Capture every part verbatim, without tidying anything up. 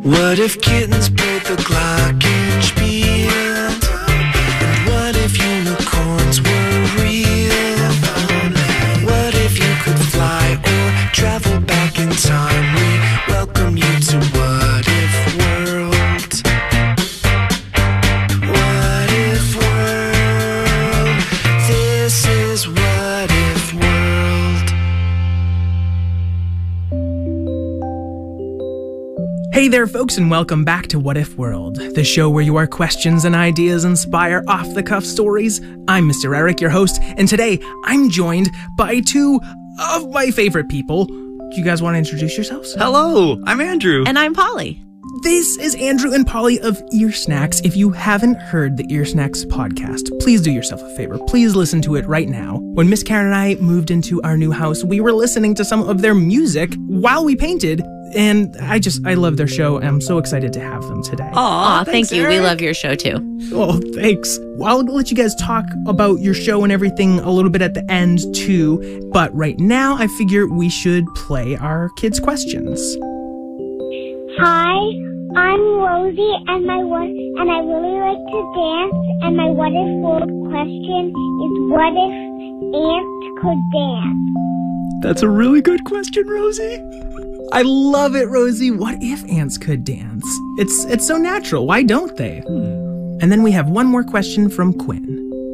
What if kittens played the glockenspiel? And what if unicorns were real? What if you could fly or travel back in time? We welcome you to What If World. What If World. This is What If World. Hey there, folks, and welcome back to What If World, the show where your questions and ideas inspire off-the-cuff stories. I'm Mister Eric, your host, and today I'm joined by two of my favorite people. Do you guys want to introduce yourselves? Hello, I'm Andrew. And I'm Polly. This is Andrew and Polly of Ear Snacks. If you haven't heard the Ear Snacks podcast, please do yourself a favor. Please listen to it right now. When Miss Karen and I moved into our new house, we were listening to some of their music while we painted, and I just, I love their show, and I'm so excited to have them today. Aw, thank you. We love your show, too. Oh, thanks. Well, I'll let you guys talk about your show and everything a little bit at the end, too. But right now, I figure we should play our kids' questions. Hi, I'm Rosie, and my what, and I really like to dance. And my what if world question is: what if ants could dance? That's a really good question, Rosie. I love it, Rosie. What if ants could dance? It's it's so natural. Why don't they? Hmm. And then we have one more question from Quinn.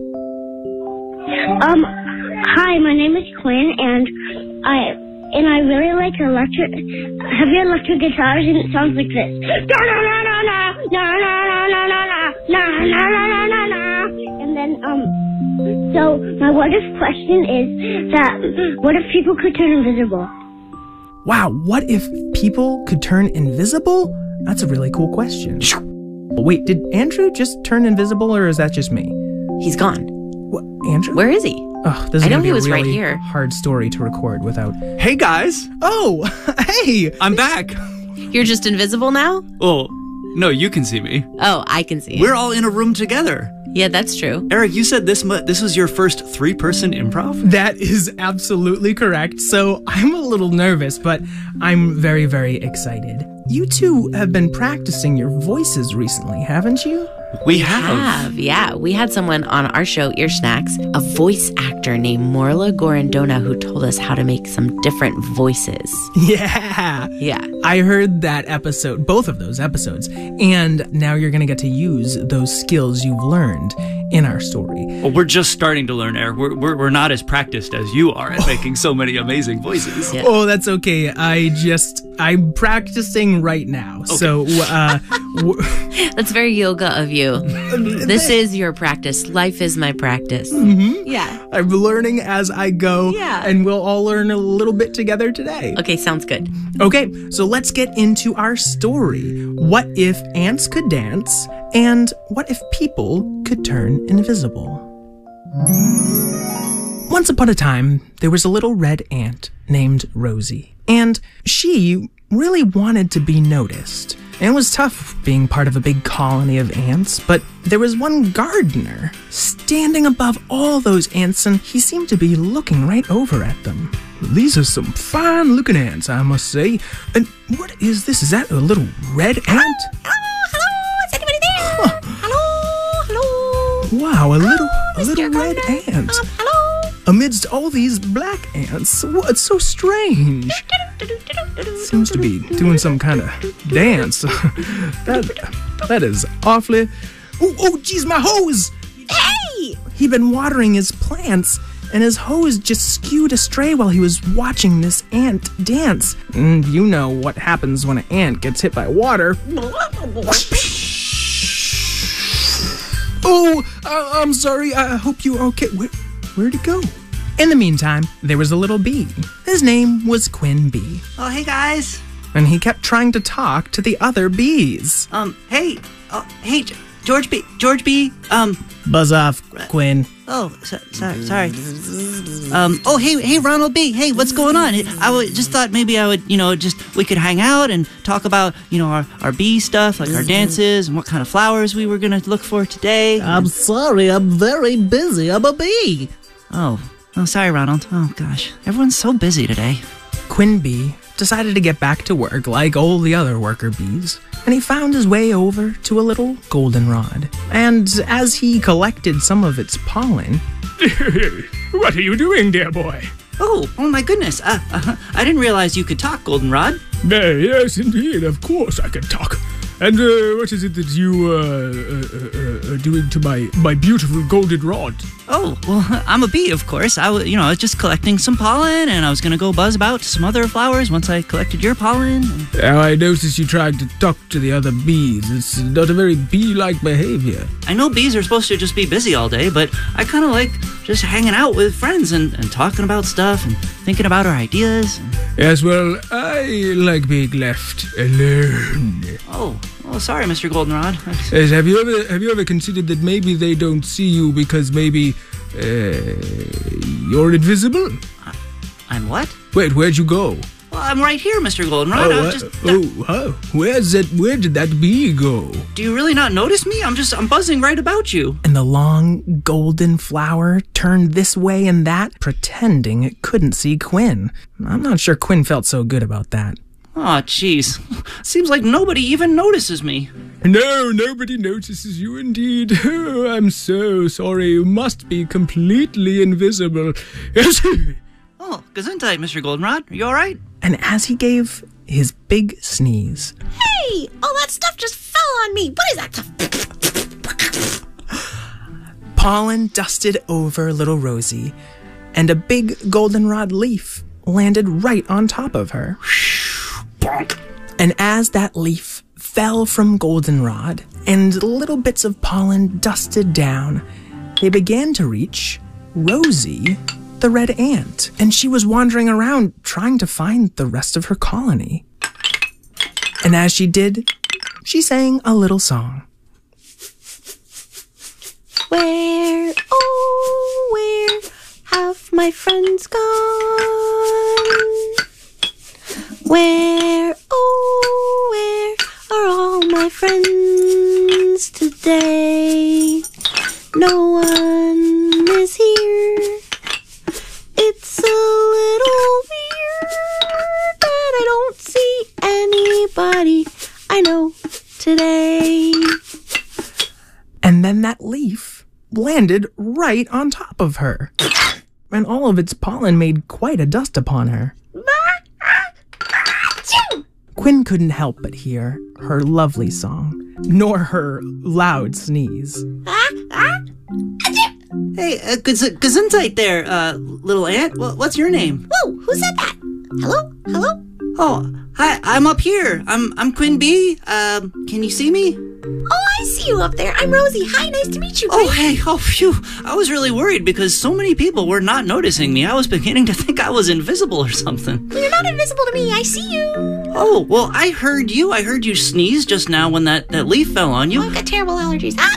Um, hi, my name is Quinn, and I. And I really like electric, heavy electric guitars, and it sounds like this. Na na na na na na na na na na na na na na. And then, um, so my what if question is that what if people could turn invisible? Wow, what if people could turn invisible? That's a really cool question. Wait, did Andrew just turn invisible, or is that just me? He's gone. What, Andrew? Where is he? Oh, this is I know gonna be he a was really right here. hard story to record without. Hey, guys. Oh, hey! I'm back. You're just invisible now? Well, no, you can see me. Oh, I can see. We're all in a room together. Yeah, that's true. Eric, you said this mu- this was your first three-person improv? That is absolutely correct. So I'm a little nervous, but I'm very, very excited. You two have been practicing your voices recently, haven't you? We have. Have, yeah. We had someone on our show, Ear Snacks, a voice actor named Morla Gorondona, who told us how to make some different voices. Yeah. Yeah. I heard that episode, both of those episodes, and now you're going to get to use those skills you've learned in our story. Well, we're just starting to learn, Eric. We're, we're, we're not as practiced as you are at making so many amazing voices. Yeah. Oh, that's okay. I just, I'm practicing right now. Okay. So, uh... w- That's very yoga of you. This is your practice. Life is my practice. Mm-hmm. Yeah. I'm learning as I go. Yeah. And we'll all learn a little bit together today. Okay, sounds good. Okay, so let's get into our story. What if ants could dance? And what if people could turn invisible? Once upon a time, there was a little red ant named Rosie. And she really wanted to be noticed. And it was tough being part of a big colony of ants, but there was one gardener standing above all those ants, and he seemed to be looking right over at them. These are some fine-looking ants, I must say. And what is this? Is that a little red ant? Hello, hello, is anybody there? Huh. Hello, hello. Wow, a little, a Mister little red Gardener. ant. Um, hello. Amidst all these black ants. What's so strange? Seems to be doing some kind of dance. that, that is awfully... Oh, oh, geez, my hose! Hey! He'd been watering his plants, and his hose just skewed astray while he was watching this ant dance. And you know what happens when an ant gets hit by water. Oh, uh, I'm sorry. I hope you're okay. Where, where'd it go? In the meantime, there was a little bee. His name was Quinn Bee. Oh, hey, guys. And he kept trying to talk to the other bees. Um, hey, oh, hey, George B, George B, um... Buzz off, Quinn. Oh, so, sorry, sorry. Um, oh, hey, hey, Ronald B, hey, what's going on? I w- just thought maybe I would, you know, just, we could hang out and talk about, you know, our, our bee stuff, like our dances and what kind of flowers we were going to look for today. I'm sorry, I'm very busy. I'm a bee. Oh, oh, sorry, Ronald. Oh, gosh, everyone's so busy today. Quinn Bee decided to get back to work like all the other worker bees, and he found his way over to a little goldenrod. And as he collected some of its pollen... What are you doing, dear boy? Oh, oh my goodness. Uh, uh, I didn't realize you could talk, Goldenrod. Uh, yes, indeed. Of course I can talk. And uh, what is it that you uh, uh, uh, are doing to my, my beautiful goldenrod? Oh, well, I'm a bee, of course. I was, you know, I was just collecting some pollen, and I was going to go buzz about to some other flowers once I collected your pollen. And... Now, I noticed you tried to talk to the other bees. It's not a very bee-like behavior. I know bees are supposed to just be busy all day, but I kind of like just hanging out with friends and, and talking about stuff and thinking about our ideas. And... Yes, well, I like being left alone. Oh, well, sorry, Mister Goldenrod. Yes, have you ever have you ever considered that maybe they don't see you because maybe uh, you're invisible? I, I'm what? Wait, where'd you go? Well, I'm right here, Mister Goldenrod. Oh, I was just. Uh, oh, huh? Where's that? Where did that bee go? Do you really not notice me? I'm just I'm buzzing right about you. And the long golden flower turned this way and that, pretending it couldn't see Quinn. I'm not sure Quinn felt so good about that. Aw, oh, jeez. Seems like nobody even notices me. No, nobody notices you indeed. Oh, I'm so sorry. You must be completely invisible. Oh, gesundheit, Mister Goldenrod. Are you all right? And as he gave his big sneeze... Hey! All that stuff just fell on me. What is that stuff? Pollen dusted over little Rosie, and a big goldenrod leaf landed right on top of her. And as that leaf fell from goldenrod and little bits of pollen dusted down, they began to reach Rosie, the red ant. And she was wandering around trying to find the rest of her colony. And as she did, she sang a little song. Where, oh, where have my friends gone? Where, oh, where are all my friends today? No one is here. It's a little weird that I don't see anybody I know today. And then that leaf landed right on top of her. And all of its pollen made quite a dust upon her. Quinn couldn't help but hear her lovely song, nor her loud sneeze. Hey, uh, ges- gesundheit there, uh, little ant. Well, what's your name? Whoa, who said that? Hello? Hello? Oh, hi, I'm up here. I'm I'm Quinn Bee. Um, can you see me? Oh, I see you up there. I'm Rosie. Hi, nice to meet you, Quinn. Oh, hey, oh, phew. I was really worried because so many people were not noticing me. I was beginning to think I was invisible or something. Well, you're not invisible to me. I see you. Oh, well, I heard you. I heard you sneeze just now when that, that leaf fell on you. Oh, I've got terrible allergies. Ah!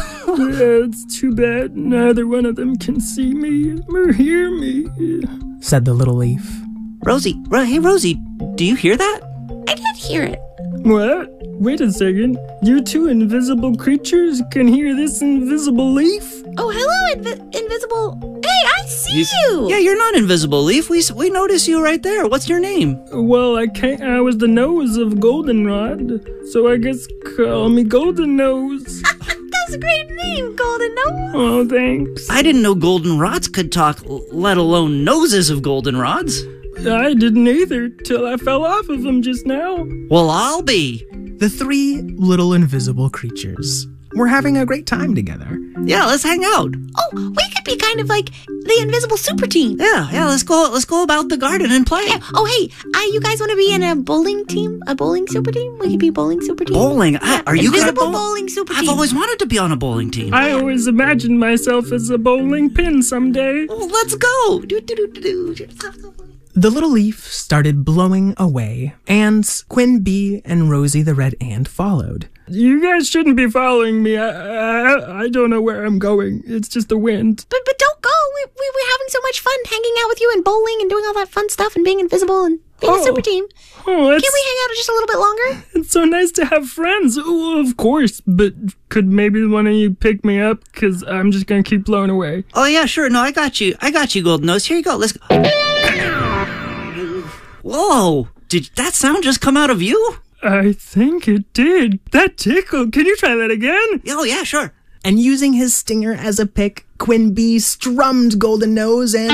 Yeah, it's too bad neither one of them can see me or hear me, said the little leaf. Rosie, Ro- hey, Rosie, do you hear that? I did hear it. What? Wait a second. You two invisible creatures can hear this invisible leaf? Oh, hello, invi- invisible. Hey, I see He's, you. Yeah, you're not invisible, Leaf. We we notice you right there. What's your name? Well, I can't. I was the nose of Goldenrod, so I guess call me Golden Nose. That's a great name, Golden Nose. Oh, thanks. I didn't know goldenrods could talk, let alone noses of goldenrods. I didn't either, till I fell off of them just now. Well, I'll be. The three little invisible creatures were having a great time together. Yeah, let's hang out. Oh, we could be kind of like the invisible super team. Yeah, yeah, let's go let's go about the garden and play. Yeah. Oh, hey, uh, you guys want to be in a bowling team? A bowling super team? We could be a bowling super team. Bowling? I, Yeah, are you good at invisible bowl- bowling super team? I've always wanted to be on a bowling team. I always imagined myself as a bowling pin someday. Well, let's go. Do, do, do, do, do. The little leaf started blowing away, and Quinn Bee and Rosie the red ant followed. You guys shouldn't be following me. I, I, I don't know where I'm going. It's just the wind. But but don't go. We, we, we're having so much fun hanging out with you and bowling and doing all that fun stuff and being invisible and being Oh. a super team. Oh, it's, Can we hang out just a little bit longer? it's so nice to have friends. Oh, of course, but could maybe one of you pick me up? Because I'm just going to keep blowing away. Oh, yeah, sure. No, I got you. I got you, Golden Nose. Here you go. Let's go. Whoa. did that sound just come out of you? I think it did. That tickled. Can you try that again? Oh, yeah, sure. And using his stinger as a pick, Queen Bee strummed Golden Nose and...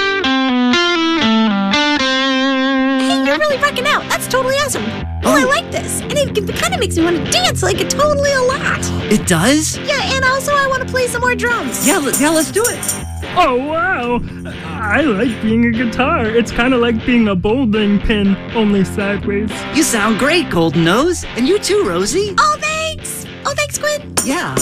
Hey, you're really rocking out. That's totally awesome. Oh, I like this. And it, it kind of makes me want to dance like it totally a lot. It does? Yeah, and also I want to play some more drums. Yeah, let, yeah, let's do it. Oh, wow. I like being a guitar. It's kind of like being a bowling pin, only sideways. You sound great, Golden Nose. And you too, Rosie. Oh, thanks. Oh, thanks, Quinn. Yeah.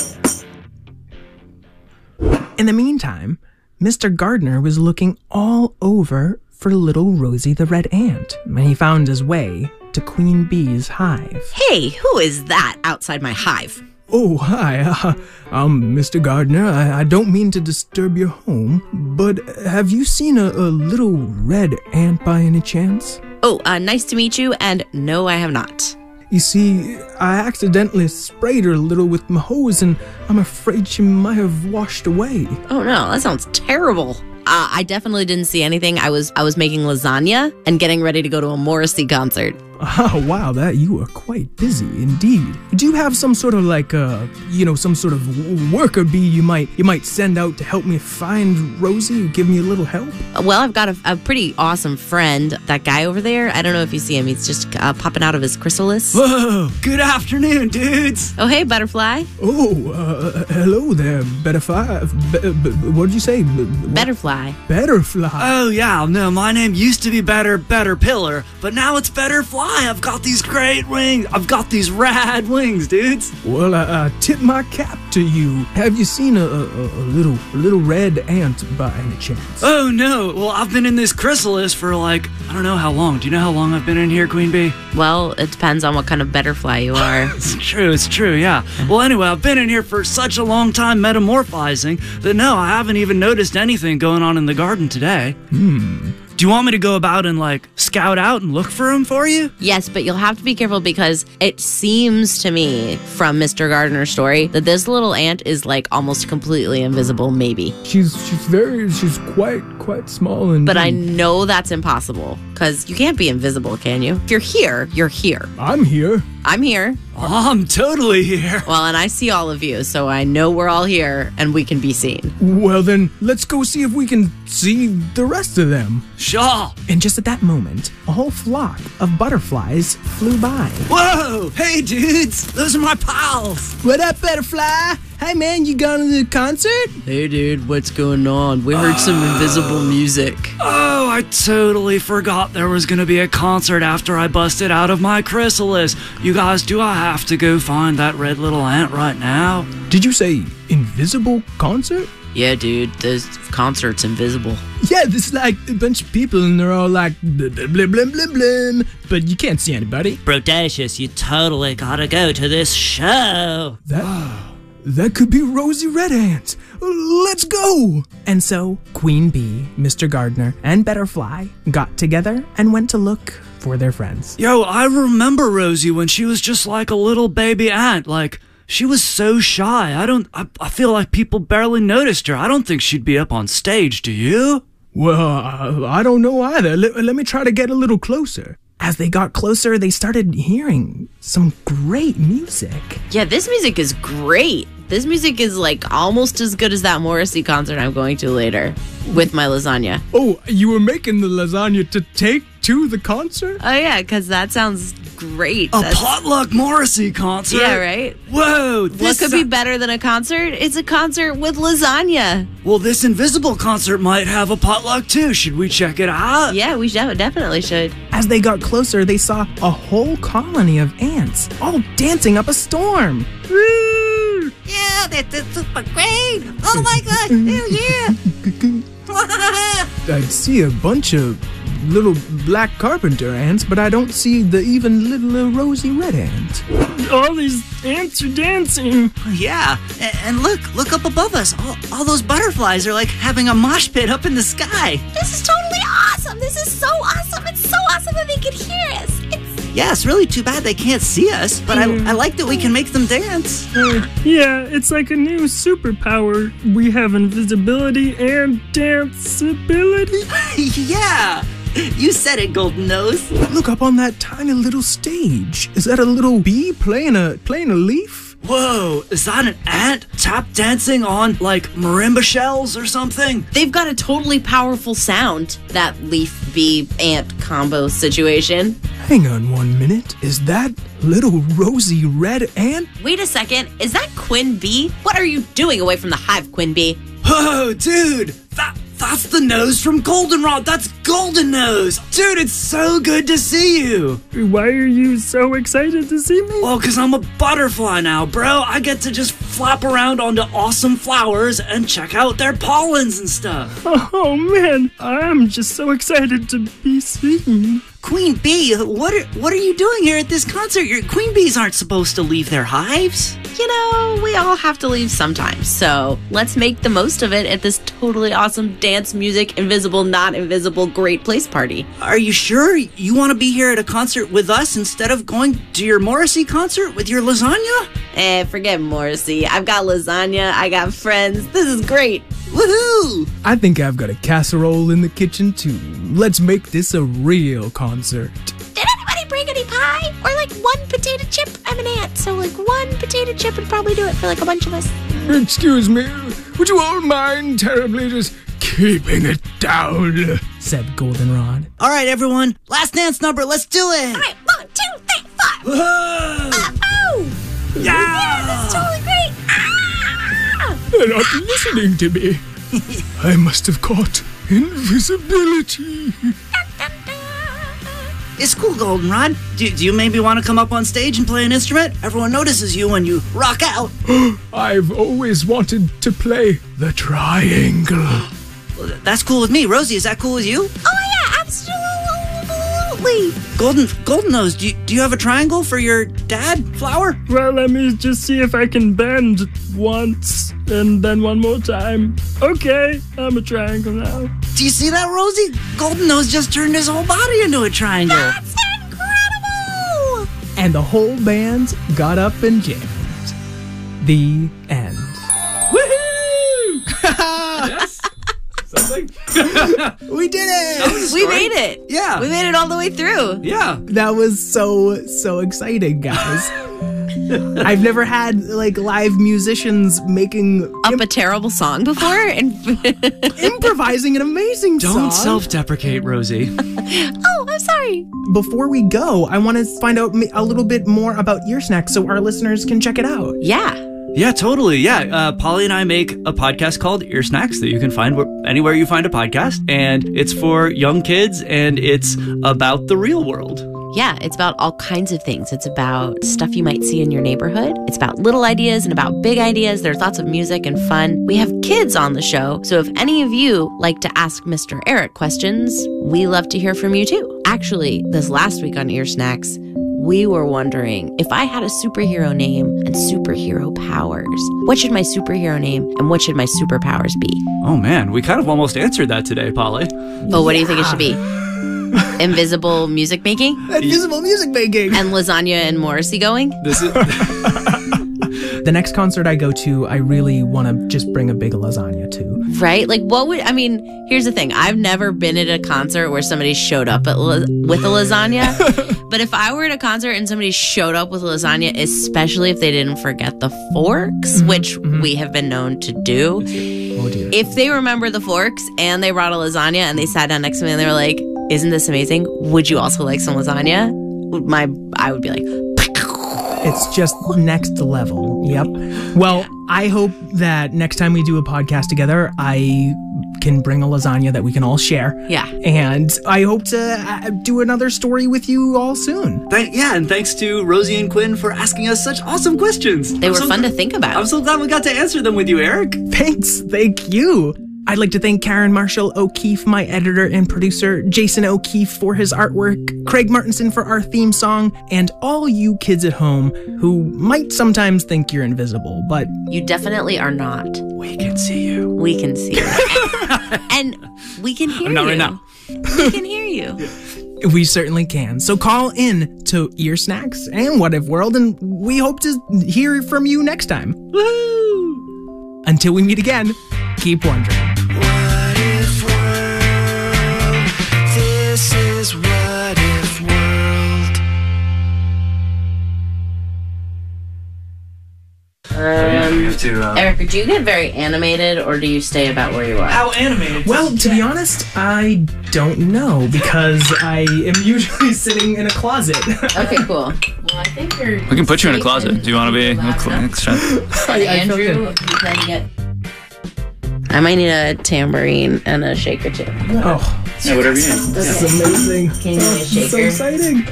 In the meantime, Mister Gardner was looking all over for little Rosie the Red Ant when he found his way to Queen Bee's hive. Hey, who is that outside my hive? Oh, hi. Uh, I'm Mister Gardner. I, I don't mean to disturb your home, but have you seen a, a little red ant by any chance? Oh, uh, nice to meet you, and no, I have not. You see, I accidentally sprayed her a little with my hose, and I'm afraid she might have washed away. Oh no, that sounds terrible. Uh, I definitely didn't see anything. I was I was making lasagna and getting ready to go to a Morrissey concert. Oh, wow, that you are quite busy indeed. Do you have some sort of like, uh, you know, some sort of worker bee you might you might send out to help me find Rosie, give me a little help? Well, I've got a, a pretty awesome friend. That guy over there, I don't know if you see him. He's just uh, popping out of his chrysalis. Whoa, good afternoon, dudes. Oh, hey, Butterfly. Oh, uh, hello there, Betterfly. Be- be- what did you say? Be- Betterfly. Betterfly. Oh, yeah, no, my name used to be Better Better Pillar, but now it's Betterfly. I've got these great wings. I've got these rad wings, dudes. Well, I, I tip my cap to you. Have you seen a, a, a little a little red ant by any chance? Oh, no. Well, I've been in this chrysalis for like, I don't know how long. Do you know how long I've been in here, Queen Bee? Well, it depends on what kind of Betterfly you are. It's true, it's true, yeah. Well, anyway, I've been in here for such a long time metamorphizing that no, I haven't even noticed anything going on in the garden today. Hmm. Do you want me to go about and, like, scout out and look for him for you? Yes, but you'll have to be careful because it seems to me from Mister Gardner's story that this little ant is, like, almost completely invisible, maybe. She's she's very, she's quite, quite small and... But I know that's impossible because you can't be invisible, can you? If you're here, you're here. I'm here. I'm here. Oh, I'm totally here. Well, and I see all of you, so I know we're all here and we can be seen. Well, then, let's go see if we can see the rest of them. Sure. And just at that moment, a whole flock of butterflies flew by. Whoa! Hey, dudes! Those are my pals! What up, Butterfly? Hey, man, you going to the concert? Hey, dude, what's going on? We heard some invisible music. Oh, I totally forgot there was gonna be a concert after I busted out of my chrysalis. You guys, do I have to go find that red little ant right now? Did you say invisible concert? Yeah, dude, this concert's invisible. Yeah, there's like a bunch of people and they're all like blah, blah, blah, blah, blah, blah, but you can't see anybody. Brodacious, you totally gotta go to this show. That, that could be Rosie Red Ant. Let's go! And so, Queen Bee, Mister Gardner, and Betterfly got together and went to look for their friends. Yo, I remember Rosie when she was just like a little baby ant. Like, she was so shy. I don't, I, I feel like people barely noticed her. I don't think she'd be up on stage, do you? Well, I, I don't know either. Let, let me try to get a little closer. As they got closer, they started hearing some great music. Yeah, this music is great. This music is like almost as good as that Morrissey concert I'm going to later with my lasagna. Oh, you were making the lasagna to take to the concert? Oh, yeah, because that sounds great. A That's, potluck Morrissey concert? yeah, right? Whoa! What This could be better than a concert? It's a concert with lasagna. Well, this invisible concert might have a potluck too. Should we check it out? Yeah, we should, definitely should. As they got closer, they saw a whole colony of ants, all dancing up a storm. Woo! Yeah, that, that's super great. Oh my gosh, hell yeah. I see a bunch of little black carpenter ants, but I don't see the even little Rosie Red Ant. All these ants are dancing. Yeah, and, and look, look up above us. All, all those butterflies are like having a mosh pit up in the sky. This is totally awesome. This is so awesome. It's so awesome that they can hear us. It's Yeah, it's really too bad they can't see us, but I, I like that we can make them dance. Uh, yeah, it's like a new superpower. We have invisibility and danceability. Yeah, You said it, Golden Nose. Look up on that tiny little stage. Is that a little bee playing a playing a leaf? Whoa, is that an ant tap dancing on, like, marimba shells or something? They've got a totally powerful sound, that leaf bee ant combo situation. Hang on one minute. Is that little rosy red ant? Wait a second, is that Quinn Bee? What are you doing away from the hive, Quinn Bee? Whoa, dude, that that's the nose from Goldenrod. That's Golden Nose. Dude, it's so good to see you. Why are you so excited to see me? Well, because I'm a butterfly now, bro. I get to just flap around onto awesome flowers and check out their pollens and stuff. Oh man, I'm just so excited to be seen. Queen Bee, what are, what are you doing here at this concert? Your queen bees aren't supposed to leave their hives. You know, we all have to leave sometimes, so let's make the most of it at this totally awesome dance, music, invisible, not invisible, great place party. Are you sure you want to be here at a concert with us instead of going to your Morrissey concert with your lasagna? Eh, forget Morrissey. I've got lasagna, I got friends. This is great. Woohoo! I think I've got a casserole in the kitchen too. Let's make this a real concert. Did anybody bring any pie? Or like one potato chip? I'm an ant, so like one potato chip would probably do it for like a bunch of us. Excuse me, would you all mind terribly just keeping it down? Said Goldenrod. All right, everyone, last dance number, let's do it! All right, one, two, three, four. Whoa! Oh! Yeah! Yeah, that's totally great! Ah! They're not listening to me. I must have caught invisibility. It's cool, Goldenrod. Do, do you maybe want to come up on stage and play an instrument? Everyone notices you when you rock out. I've always wanted to play the triangle. Well, that's cool with me. Rosie, is that cool with you? Oh yeah, absolutely! Golden Golden Nose, do you, do you have a triangle for your dad, Flower? Well, let me just see if I can bend once and then one more time. Okay, I'm a triangle now. Do you see that, Rosie? Golden Nose just turned his whole body into a triangle. That's incredible! And the whole band got up and jammed. The end. Woohoo! Yes. Something. We did it! We made it. Yeah. We made it all the way through. Yeah. That was so, so exciting, guys. I've never had, like, live musicians making... Up imp- a terrible song before? and improvising an amazing song. Don't self-deprecate, Rosie. Oh, I'm sorry. Before we go, I want to find out a little bit more about Ear Snacks so our listeners can check it out. Yeah. Yeah, totally. Yeah, uh, Polly and I make a podcast called Ear Snacks that you can find wh- anywhere you find a podcast. And it's for young kids, and it's about the real world. Yeah, it's about all kinds of things. It's about stuff you might see in your neighborhood. It's about little ideas and about big ideas. There's lots of music and fun. We have kids on the show, so if any of you like to ask Mister Eric questions, we love to hear from you too. Actually, this last week on Ear Snacks, we were wondering, if I had a superhero name and superhero powers, what should my superhero name and what should my superpowers be? Oh man, we kind of almost answered that today, Polly. Oh, what do you think it should be? Invisible music making? Invisible music making! And lasagna and Morrissey going? This is The next concert I go to, I really want to just bring a big lasagna to. Right? Like, what would, I mean, here's the thing. I've never been at a concert where somebody showed up at la- with a lasagna. But if I were at a concert and somebody showed up with a lasagna, especially if they didn't forget the forks, mm-hmm, which mm-hmm. we have been known to do. Oh, dear. If they remember the forks and they brought a lasagna and they sat down next to me and they were like, isn't this amazing? Would you also like some lasagna? My, I would be like, it's just next level. Yep. Well, I hope that next time we do a podcast together, I can bring a lasagna that we can all share. Yeah. And I hope to do another story with you all soon. Thank, yeah, and thanks to Rosie and Quinn for asking us such awesome questions. They I'm were so fun gl- to think about. I'm so glad we got to answer them with you, Eric. Thanks. Thank you. I'd like to thank Karen Marshall O'Keefe, my editor and producer, Jason O'Keefe for his artwork, Craig Martinson for our theme song, and all you kids at home who might sometimes think you're invisible, but you definitely are not. We can see you. We can see you. And we can hear not you. Right now. We can hear you. We certainly can. So call in to Ear Snacks and What If World, and we hope to hear from you next time. Woo! Until we meet again, keep wondering. What if world this yeah, we have to. Uh, Erica, do you get very animated, or do you stay about where you are? How animated? Well, to be honest, I don't know because I am usually sitting in a closet. Okay, cool. Well, I think you're. We can put you in a closet. Do you want to be extra? I, I feel Andrew, good. you can get. I might need a tambourine and a shaker too. Oh, Yeah, whatever you need. this is amazing. Can you give me a shaker? So exciting.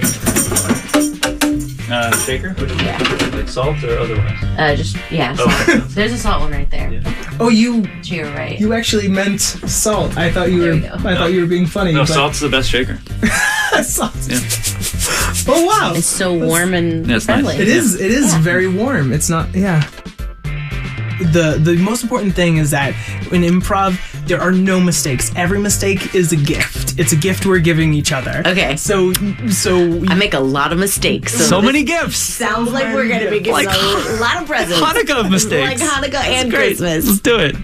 Uh, shaker? Like salt or otherwise? Uh, just yeah. Salt. Okay. There's a salt one right there. Yeah. Oh, you To your right. you actually meant salt. I thought you There were we go. I thought you were being funny. No, but salt's the best shaker. salt. Yeah. Oh wow. It's so warm and Yeah, it's friendly. nice. It is. It is Yeah. very warm. It's not. Yeah. The the most important thing is that in improv there are no mistakes. Every mistake is a gift. It's a gift we're giving each other. Okay. So so I make a lot of mistakes. So, So this many gifts. sounds like we're gonna be giving Like a lot of presents. Hanukkah mistakes. Like Hanukkah and Great. Christmas. Let's do it.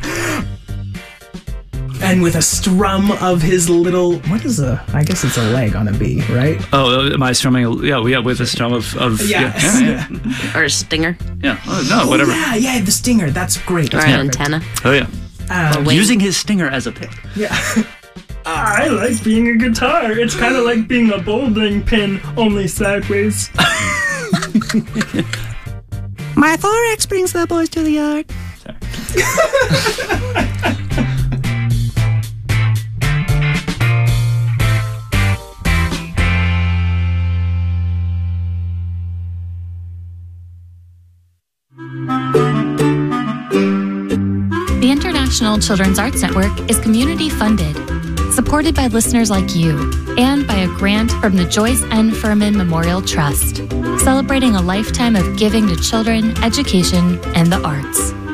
and with a strum of his little what is a I guess it's a leg on a bee, right? Oh, am I strumming? A, yeah, we have with a strum of. of Yeah. Yeah. Yeah. yeah. Or a stinger. yeah. Oh, no, whatever. Oh, yeah, yeah, the stinger. That's great. Or That's an perfect. antenna. Oh, yeah. Um, wing. Using his stinger as a pick. yeah. I like being a guitar. It's kind of like being a bowling pin, only sideways. My thorax brings the boys to the yard. The International Children's Arts Network is community funded, supported by listeners like you, and by a grant from the Joyce N. Furman Memorial Trust, celebrating a lifetime of giving to children, education, and the arts.